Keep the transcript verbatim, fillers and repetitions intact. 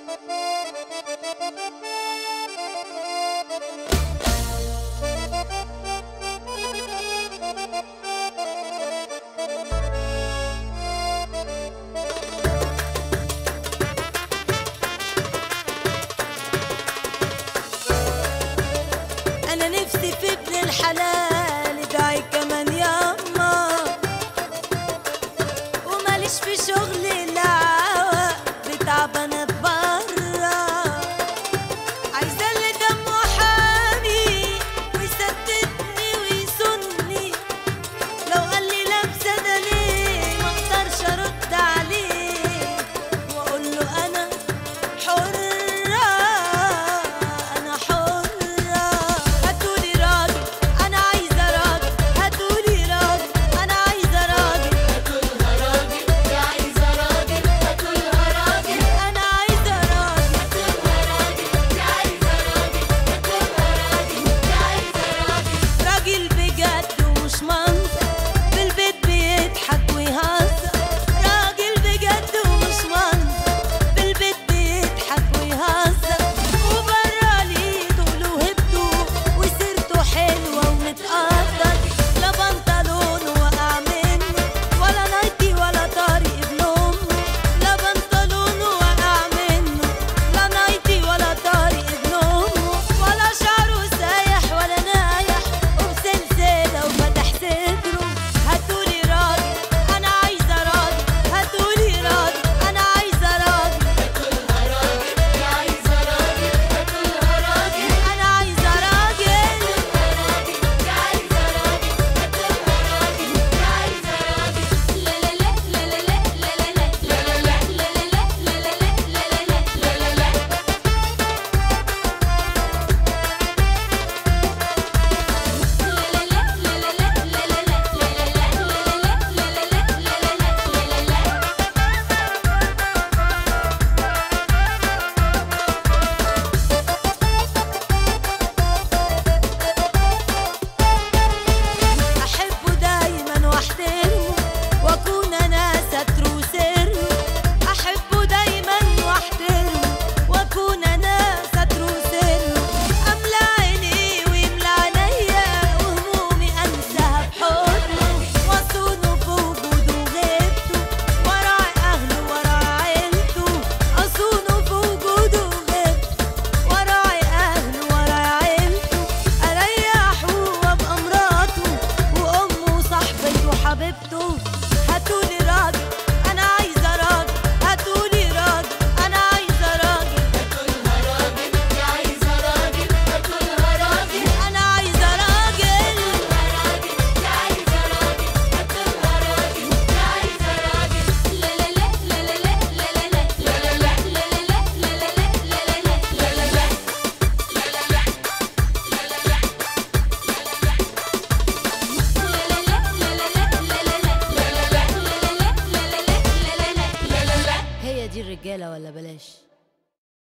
أنا نفسي في ابن الحلال ادعي كمان ياما، وماليش في شغل العوا بتعب أنا برا، عايزة اللي دمه حامي ويسددني ويسني، لو قال لي لابسة ده ليه مقدرش أرد عليه وأقول له أنا حرة. هاتولي راجل أنا عايزة راجل، هاتولي راجل أنا عايزة راجل، هاتولها راجل يا عايزة راجل، هاتولها راجل أنا عايزة راجل، هاتولها راجل يا عايزة راجل، هاتولها راجل يا عايزة راجل. لا لا لا لا لا لا لا لا لا لا لا لا لا لا لا هي دي الرجالة ولا بلاش؟